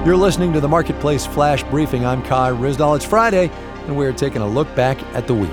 You're listening to the Marketplace Flash Briefing. I'm Kai Ryssdal. It's Friday, and we're taking a look back at the week.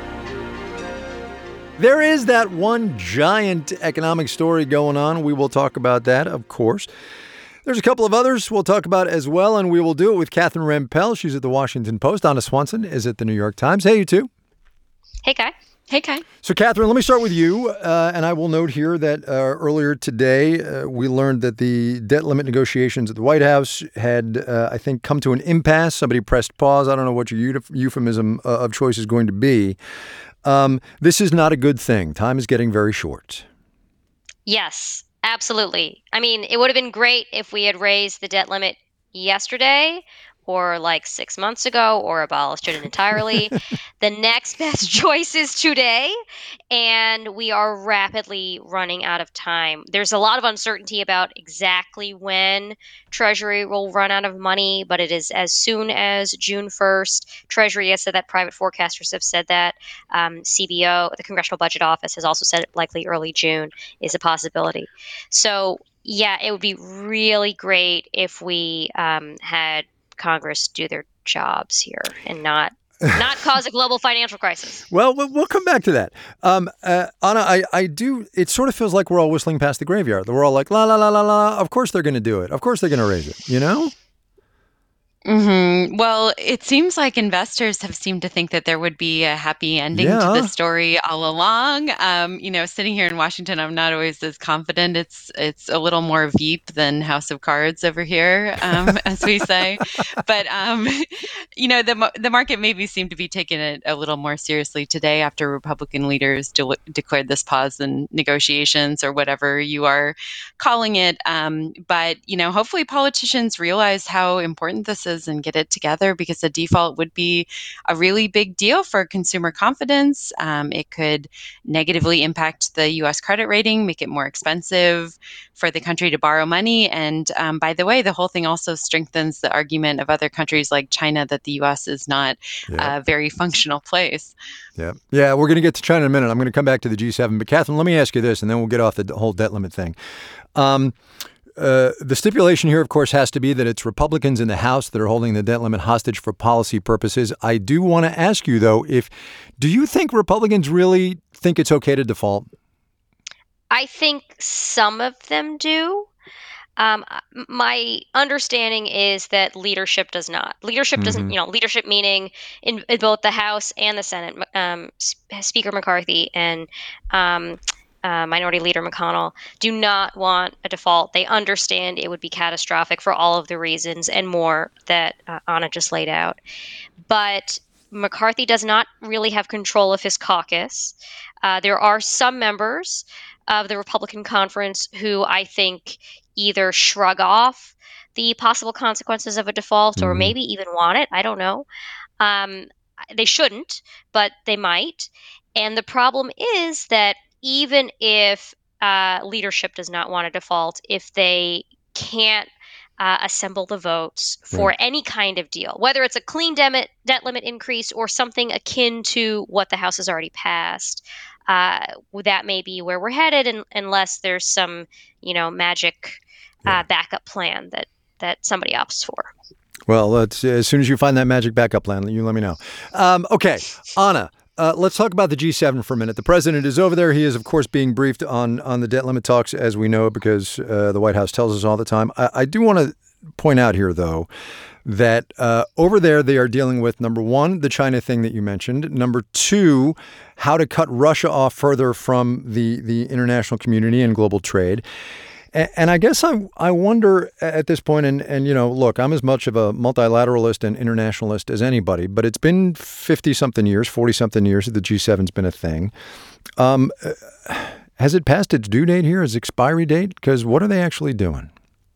There is that one giant economic story going on. We will talk about that, of course. There's a couple of others we'll talk about as well, and we will do it with Catherine Rampell. She's at the Washington Post. Anna Swanson is at the New York Times. Hey, you two. Hey, Kai. Hey, Kai. So, Catherine, let me start with you. And I will note here that earlier today, we learned that the debt limit negotiations at the White House had, I think, come to an impasse. Somebody pressed pause. I don't know what your euphemism of choice is going to be. This is not a good thing. Time is getting very short. Yes, absolutely. I mean, it would have been great if we had raised the debt limit yesterday or like 6 months ago or abolished it entirely. The next best choice is today, and we are rapidly running out of time. There's a lot of uncertainty about exactly when Treasury will run out of money, but it is as soon as June 1st. Treasury has said that, private forecasters have said that. CBO, the Congressional Budget Office, has also said it likely early June is a possibility. So, yeah, it would be really great if we had Congress do their jobs here and not cause a global financial crisis. Well, we'll come back to that. Anna, I do. It sort of feels like we're all whistling past the graveyard. We're all like, la, la, la, la, la. Of course they're going to do it. Of course they're going to raise it, you know? Mm-hmm. Well, it seems like investors have seemed to think that there would be a happy ending to the story all along. Sitting here in Washington, I'm not always as confident. It's a little more Veep than House of Cards over here, as we say. But the market maybe seemed to be taking it a little more seriously today after Republican leaders declared this pause in negotiations, or whatever you are calling it. But hopefully politicians realize how important this is and get it together, because the default would be a really big deal for consumer confidence. It could negatively impact the U.S. credit rating, make it more expensive for the country to borrow money. And by the way, the whole thing also strengthens the argument of other countries like China that the U.S. is not a very functional place. Yeah, we're going to get to China in a minute. I'm going to come back to the G7. But Catherine, let me ask you this, and then we'll get off the whole debt limit thing. The stipulation here, of course, has to be that it's Republicans in the House that are holding the debt limit hostage for policy purposes. I do want to ask you, though, do you think Republicans really think it's okay to default? I think some of them do. My understanding is that leadership does not. Leadership doesn't, leadership meaning in both the House and the Senate, Speaker McCarthy and Minority Leader McConnell do not want a default. They understand it would be catastrophic for all of the reasons and more that Anna just laid out. But McCarthy does not really have control of his caucus. There are some members of the Republican conference who I think either shrug off the possible consequences of a default or maybe even want it. I don't know. They shouldn't, but they might. And the problem is that even if leadership does not want a default, if they can't assemble the votes for any kind of deal, whether it's a clean debt limit increase or something akin to what the House has already passed, that may be where we're headed, unless there's some, magic backup plan that somebody opts for. Well, as soon as you find that magic backup plan, you let me know. Okay, Anna. Let's talk about the G7 for a minute. The president is over there. He is, of course, being briefed on the debt limit talks, as we know, because the White House tells us all the time. I do want to point out here, though, that over there they are dealing with, number one, the China thing that you mentioned. Number two, how to cut Russia off further from the international community and global trade. And I guess I wonder at this point, and look, I'm as much of a multilateralist and internationalist as anybody, but it's been 50-something years, 40-something years that the G7's been a thing. Has it passed its due date here, its expiry date? Because what are they actually doing?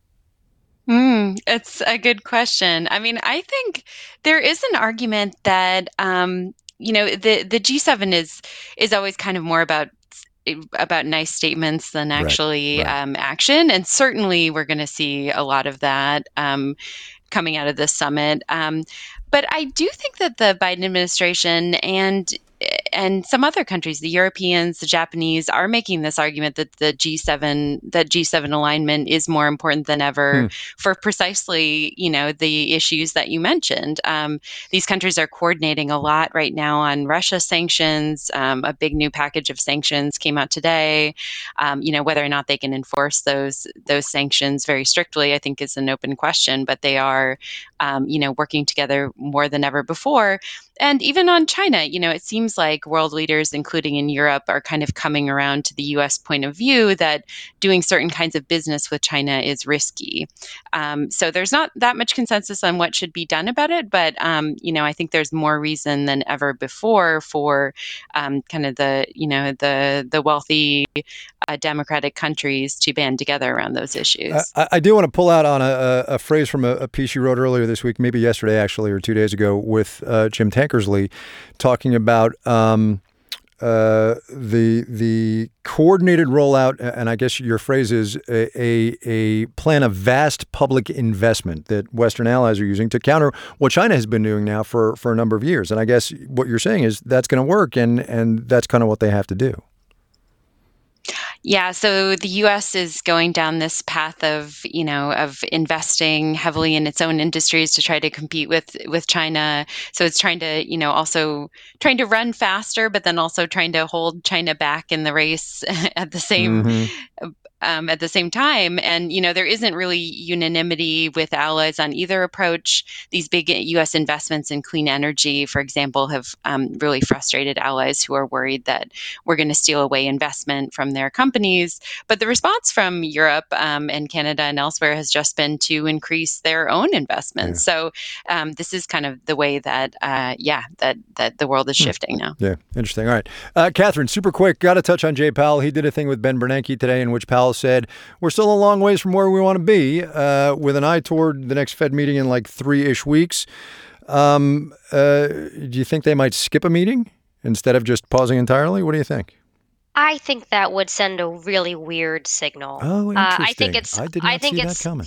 It's a good question. I mean, I think there is an argument that, the G7 is always kind of more about nice statements than actually action. And certainly we're going to see a lot of that coming out of this summit. But I do think that the Biden administration and and some other countries, the Europeans, the Japanese, are making this argument that G7 alignment is more important than ever for precisely, the issues that you mentioned. These countries are coordinating a lot right now on Russia sanctions. A big new package of sanctions came out today. Whether or not they can enforce those sanctions very strictly, I think is an open question, but they are, working together more than ever before. And even on China, it seems like world leaders, including in Europe, are kind of coming around to the U.S. point of view that doing certain kinds of business with China is risky. So there's not that much consensus on what should be done about it, but I think there's more reason than ever before for kind of the wealthy democratic countries to band together around those issues. I do want to pull out on a phrase from a piece you wrote earlier this week, maybe yesterday actually, or 2 days ago, with Jim Tankersley, talking about the coordinated rollout, and I guess your phrase is a plan of vast public investment that Western allies are using to counter what China has been doing now for a number of years. And I guess what you're saying is that's going to work, and that's kind of what they have to do. Yeah, so the U.S. is going down this path of investing heavily in its own industries to try to compete with China. So it's trying to, also trying to run faster, but then also trying to hold China back in the race at the same time. And, there isn't really unanimity with allies on either approach. These big U.S. investments in clean energy, for example, have really frustrated allies who are worried that we're going to steal away investment from their companies. But the response from Europe and Canada and elsewhere has just been to increase their own investments. Yeah. So this is kind of the way that, that the world is shifting now. Yeah, interesting. All right. Catherine, super quick, got to touch on Jay Powell. He did a thing with Ben Bernanke today in which Powell said, we're still a long ways from where we want to be, with an eye toward the next Fed meeting in like 3-ish weeks. Do you think they might skip a meeting instead of just pausing entirely? What do you think? I think that would send a really weird signal. Oh, interesting. I did not see that coming.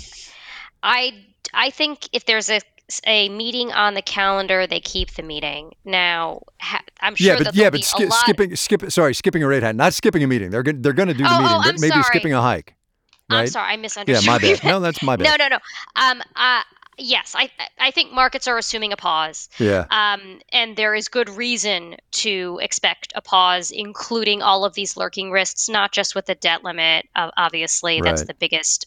I think if there's a meeting on the calendar, they keep the meeting. Now, I'm sure skipping a rate hike, not skipping a meeting. They're going to do the meeting. Maybe skipping a hike. Right? I'm sorry, I misunderstood. Yeah, my bad. No, that's my bad. No. Yes, I think markets are assuming a pause. Yeah. And there is good reason to expect a pause, including all of these lurking risks, not just with the debt limit. Obviously, that's the biggest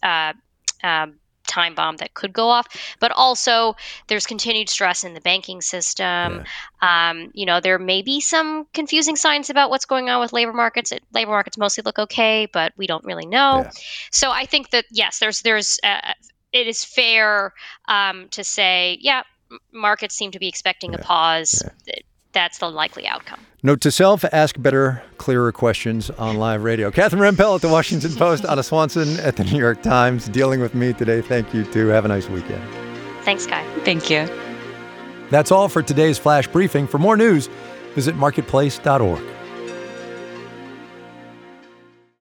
time bomb that could go off, but also there's continued stress in the banking system. Yeah. There may be some confusing signs about what's going on with labor markets. Labor markets mostly look okay, but we don't really know. Yeah. So I think that yes, it is fair to say, markets seem to be expecting a pause. Yeah. That's the likely outcome. Note to self, ask better, clearer questions on live radio. Catherine Rampell at The Washington Post, Anna Swanson at The New York Times, dealing with me today. Thank you, too. Have a nice weekend. Thanks, Guy. Thank you. That's all for today's Flash Briefing. For more news, visit marketplace.org.